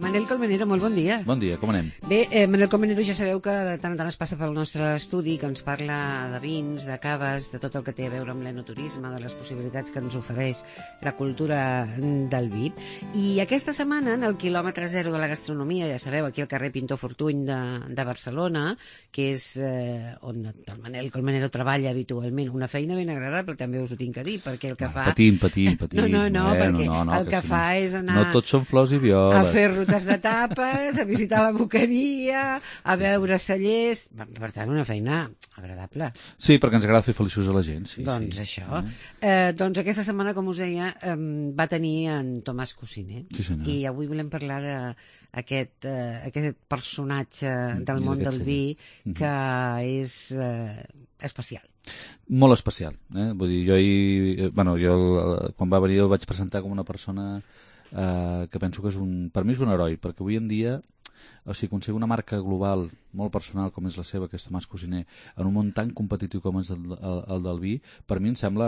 Manel Colmenero, molt bon dia. Bon dia, com anem? Bé, Manel Colmenero ja sabeu que de tant en tant es passa pel nostre estudi, que ens parla de vins, de caves, de tot el que té a veure amb l'enoturisme, de les possibilitats que ens ofereix la cultura del vi. I aquesta setmana, en el quilòmetre zero de la gastronomia, ja sabeu, aquí al carrer Pintor Fortuny de Barcelona, que és on el Manel Colmenero treballa habitualment, una feina ben agradable, també us ho tinc a dir, perquè el que fa... Patim. No, perquè el que fa és anar... No tots són flors i violes. A fer rutes de tapes, a visitar la boqueria, a veure cellers... Per tant, una feina agradable. Sí, perquè ens agrada fer feliços a la gent. Sí, doncs sí. Això. Doncs aquesta setmana, com us deia, va tenir en Tomàs Cussiner. Sí, senyor. I avui volem parlar d'aquest personatge del món del vi que és especial. Molt especial. Vull dir, jo quan va venir el vaig presentar com una persona que penso que per mi és un heroi, perquè avui en dia aconseguir una marca global molt personal com és la seva, que és Tomàs Cussiner, en un món tan competitiu com és el del vi, per mi em sembla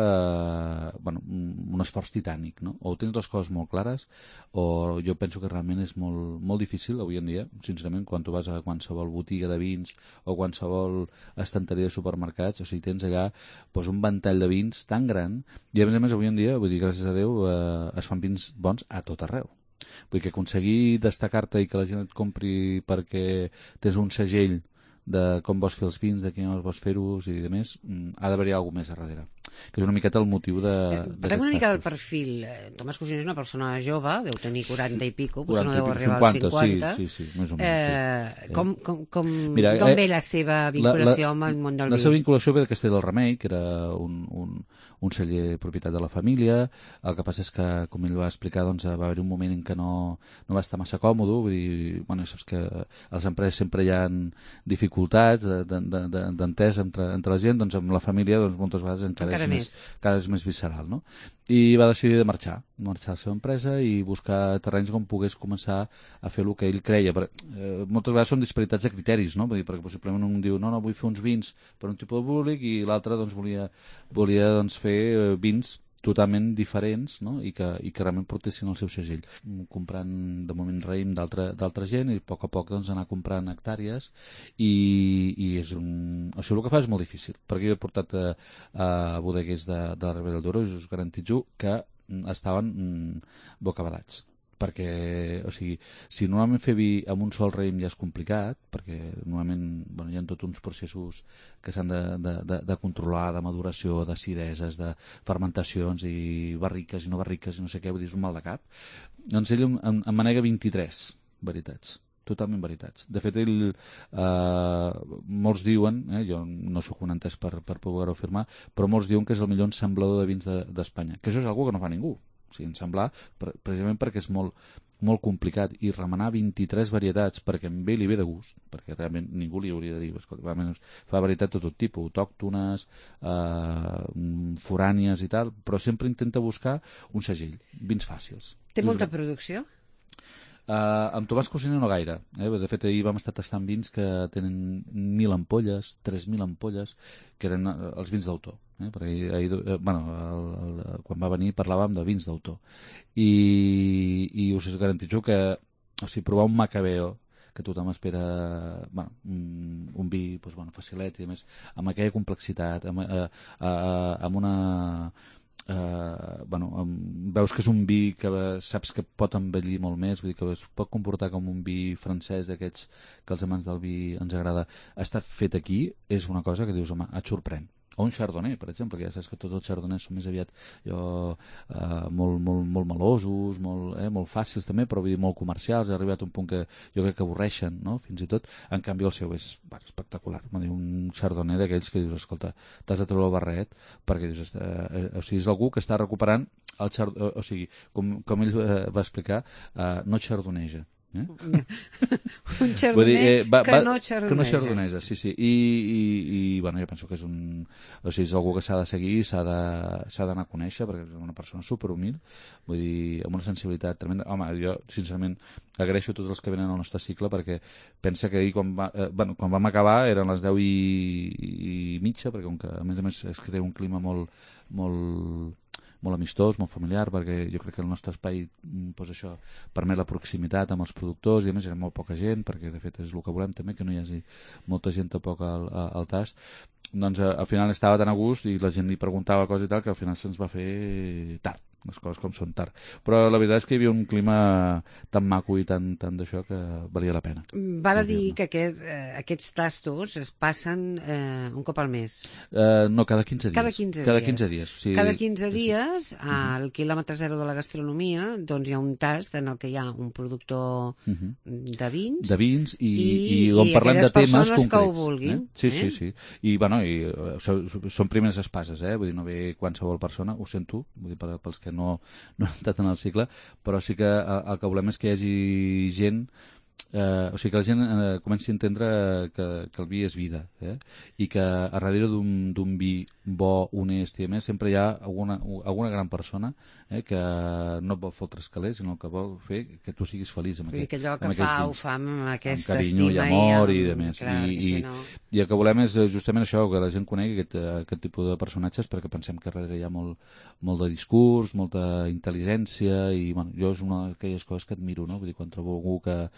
un esforç titànic, no? O tens les coses molt clares o jo penso que realment és molt, molt difícil avui en dia, sincerament, quan tu vas a qualsevol botiga de vins o qualsevol estanteria de supermercats, o sigui, tens allà un ventall de vins tan gran i a més avui en dia, vull dir, gràcies a Déu, es fan vins bons a tot arreu. Vull dir que aconseguir destacar-te i que la gent et compri perquè tens un segell de com vols fer els vins, de quina vols fer-ho i de més, ha d'haver-hi alguna cosa més a darrere. Que és una miqueta el motiu parlem una mica del perfil. Tomàs Cussiner és una persona jove, deu tenir 40 i pico, potser no deu arribar als 50. Sí, més o menys. D'on ve la seva vinculació amb el món del vi? La seva vinculació ve de Castell del Remei, que era un celler propietat de la família. El que passa és que, com ell va explicar, doncs, va haver un moment en què no va estar massa còmode. Vull dir, saps que a les empreses sempre hi ha dificultats d'entesa entre la gent, doncs amb la família moltes vegades encara és més visceral, no? I va decidir de marxar a la seva empresa i buscar terrenys on pogués començar a fer el que ell creia. Moltes vegades són disparitats de criteris, no? Perquè possiblement un diu, no, vull fer uns vins per un tipus de públic, i l'altre volia fer vins totalment diferents, no? I que realment portessin el seu segell. Comprant de moment raïm d'altra gent i a poc anar comprant hectàrees i és el que fa és molt difícil, perquè jo he portat a bodeguers de la Ribera del Duero i us garantitzo que estaven bocabadats. Perquè, o sigui, si normalment fer vi amb un sol raïm ja és complicat, perquè normalment hi ha tots uns processos que s'han de controlar, de maduració, d'acideses, de fermentacions i barriques i no barriques i no sé què, vull dir, és un mal de cap. Doncs ell em manega 23 varietats, totalment veritats. De fet, molts diuen, jo no sóc un entès per poder-ho afirmar, però molts diuen que és el millor ensamblador de vins d'Espanya, que això és una cosa que no fa ningú. O sigui, ensamblar, precisament perquè és molt, molt complicat, i remenar 23 varietats perquè amb ell li ve de gust, perquè realment ningú li hauria de dir, escolta, fa varietats de tot tipus, autòctones, forànies i tal, però sempre intenta buscar un segell, vins fàcils. Té molta producció? Amb Tomàs Cussiner no gaire. De fet, ahir vam estar tastant vins que tenen 1.000 ampolles, 3.000 ampolles, que eren els vins d'autor. Perquè quan va venir parlàvem de vins d'autor. I us garantitzo que provar un Macabeo, que tothom espera un vi facilet i a més amb aquella complexitat, amb una... veus que és un vi que saps que pot envellir molt més, vull dir que es pot comportar com un vi francès d'aquests que els amants del vi ens agrada. Està fet aquí, és una cosa que dius, home, et sorprèn. O un chardonnay, per exemple, que ja saps que tots els chardonnays són més aviat molt melosos, molt fàcils també, però vull dir, molt comercials. Ha arribat a un punt que jo crec que avorreixen, no? Fins i tot. En canvi el seu és espectacular. Un chardonnay d'aquells que dius, escolta, t'has de treure el barret, perquè dius, és algú que està recuperant el chardonnay, o sigui, com ell va explicar, no chardonneja. Un chardonnay que no chardonneja. Sí. I jo penso que és algú que s'ha de seguir, s'ha d'anar a conèixer, perquè és una persona superhumil, vull dir, amb una sensibilitat tremenda. Home, jo sincerament agraeixo a tots els que venen al nostre cicle, perquè pensa que ahir quan vam acabar eren les 10 i mitja, perquè com que a més es crea un clima molt molt amistós, molt familiar, perquè jo crec que el nostre espai doncs això permet la proximitat amb els productors i a més hi ha molt poca gent, perquè de fet és el que volem també, que no hi hagi molta gent tampoc al tast. Doncs al final estava tan a gust i la gent li preguntava coses i tal que al final se'ns va fer tard, les coses com són tard. Però la veritat és que hi havia un clima tan maco i tan d'això que valia la pena. Val a dir que aquests tastos es passen un cop al mes. No, cada 15 dies. Cada 15 dies. Cada 15 dies. O sigui, cada 15 dies, al quilòmetre zero de la gastronomia, doncs hi ha un tast en el que hi ha un productor de vins. De vins i on parlem de temes concrets. Que ho vulguin. Sí. I, bueno, són primeres espases, vull dir, no ve qualsevol persona, ho sento, vull dir, pels que no han estat en el cicle, però sí que el que volem és que hi hagi gent, o sigui, que la gent comenci a entendre que el vi és vida, i que a darrere d'un vi bo, honest i a més sempre hi ha alguna gran persona que no et vol fotre escalers, sinó que vol fer que tu siguis feliç amb que allò que fa ho fa amb aquesta carinyo estima i amor i de més. Clar, I el que volem és justament això, que la gent conegui aquest tipus de personatges, perquè pensem que darrere hi ha molt de discurs, molta intel·ligència i bueno, jo és una d'aquelles coses que admiro, no? Vull dir, quan trobo algú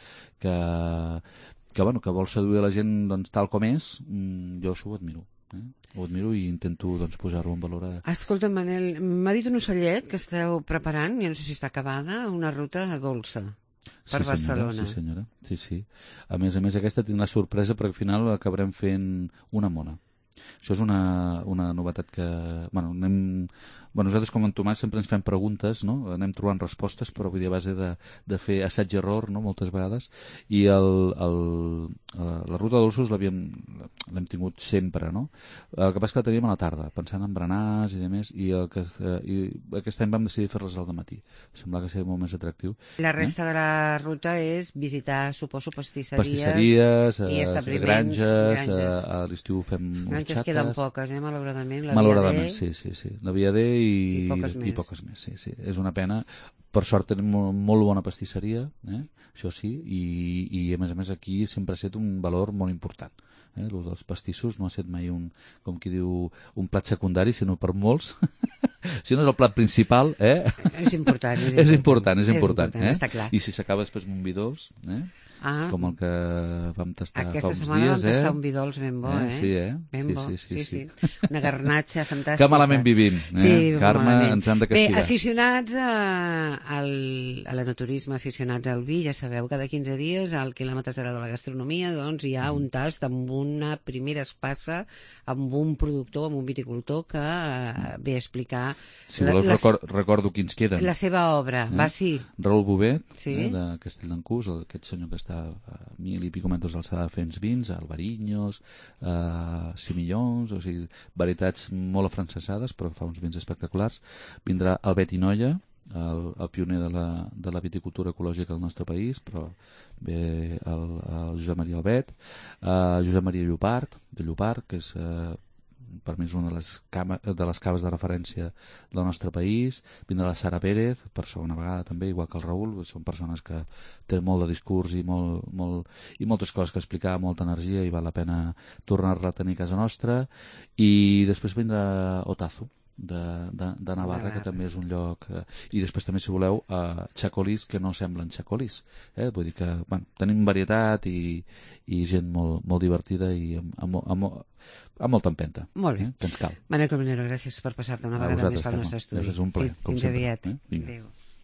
que vol seduir la gent doncs, tal com és, jo això ho admiro. Ho admiro i intento doncs, posar-ho en valor. Escolta, Manel, m'ha dit un ocellet que esteu preparant, ja no sé si està acabada, una ruta dolça per Barcelona. Sí, senyora. Sí. A més, aquesta tindrà sorpresa perquè al final acabarem fent una mona. Això és una novetat que... nosaltres com en Tomàs sempre ens fem preguntes, no? Anem trobant respostes, però vull dir, a base de fer assaig-error, no? Moltes vegades, i la ruta de dolços l'hem tingut sempre, no? El que passa que la teníem a la tarda, pensant en berenars i demés, i aquest any vam decidir fer-les al dematí. Semblava que seria molt més atractiu. La resta de la ruta és visitar, suposo, pastisseries, i establiments, granges. A l'estiu fem granges queden poques, malauradament. Malauradament, sí. La Via D i poques més. Sí. És una pena. Per sort tenim molt bona pastisseria, això sí, i a més aquí sempre ha estat un valor molt important. El dels pastissos no ha estat mai com qui diu, un plat secundari, sinó per molts. Si no és el plat principal, És important. És important, està clar. I si s'acaba després amb un vi dolç, com el que vam tastar fa uns dies. Aquesta setmana vam tastar un vi dolç ben bo, Sí, ben bo. Sí. Una garnatxa fantàstica. Que malament vivim, Carme, ens han de castigar. Bé, aficionats a l'enoturisme, aficionats al vi, ja sabeu, cada 15 dies al quilòmetre zero de la gastronomia doncs hi ha un tast amb una primera espassa amb un productor, amb un viticultor que ve a explicar si voleu recordo quins queden. La seva obra, va, sí. Raül Bové, de Castelldancús, aquest senyor que està a 1000 i pico metres d'alçada fent vins, Albarinyos, Simillons, o sigui, varietats molt afrancesades, però fa uns vins espectaculars. Vindrà Albet i Noia, el pioner de la viticultura ecològica del nostre país, però ve el Josep Maria Albet, Josep Maria Llopart, que és per mi és una de les caves de referència del nostre país. Vindrà la Sara Pérez, per segona vegada també, igual que el Raül. Són persones que tenen molt de discurs i moltes coses que explicar, molta energia, i val la pena tornar-la a tenir a casa nostra. I després vindrà Otazu, de Navarra, que també és un lloc, i després també, si voleu, xacolís que no semblen xacolís, vull dir que tenim varietat i gent molt divertida i amb molta empenta. Molt bé. Que ens cal. Manel Colmenero, gràcies per passar-te una vegada més pel nostre estudi. És un plaer, com sempre. Fins aviat. Adéu.